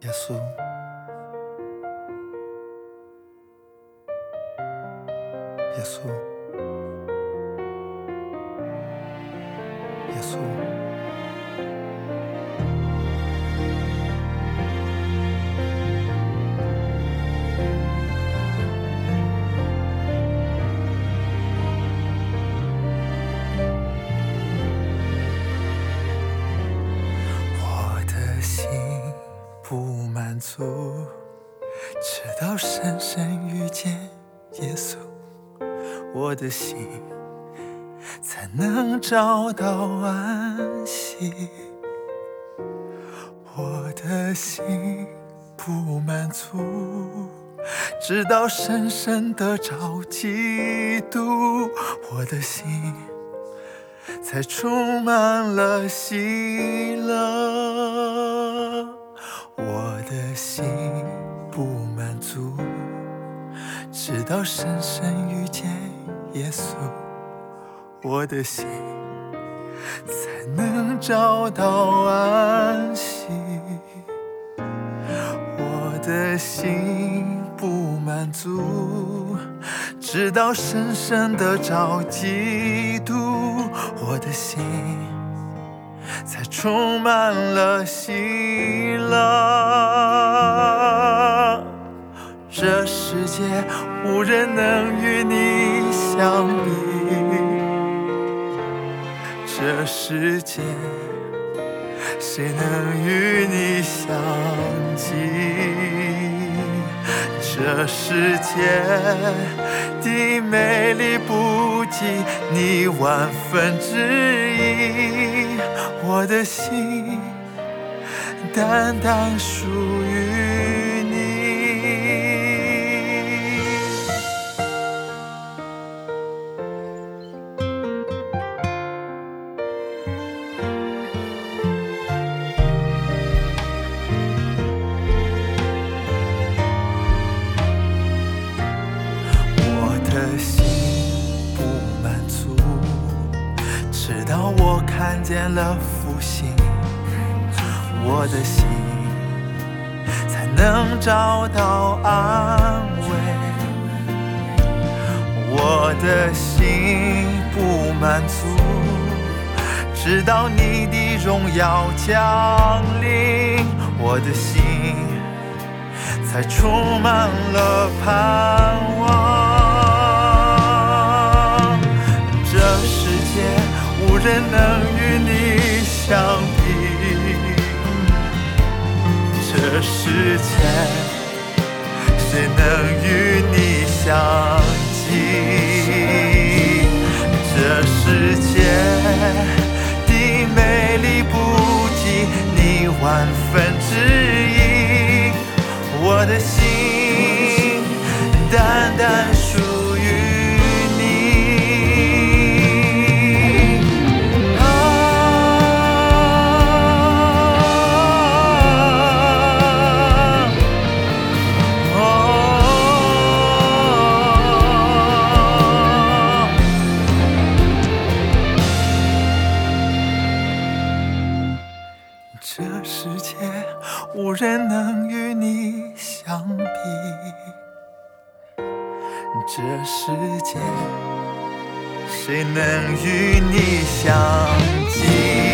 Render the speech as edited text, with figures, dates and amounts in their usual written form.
耶稣，耶稣，耶稣，我的心不满足，直到深深遇见耶稣，我的心才能找到安息。我的心不满足，直到深深地找基督，我的心才充满了喜乐。我的心不满足，直到深深遇见耶稣，我的心才能找到安息。我的心不满足，直到深深地找基督，我的心才充满了喜乐。这世界无人能与你相比，这世界谁能与你相及？这世界的美丽不及你万分之一，我的心单单属于你。直到我看见了复兴，我的心才能找到安慰。我的心不满足，直到你的荣耀降临，我的心才充满了盼望。这世界无人能与你相比，这世界谁能与你相及？这世界的美丽不及你万分之一，我的心单单属于你。这世界无人能与你相比，这世界谁能与你相及？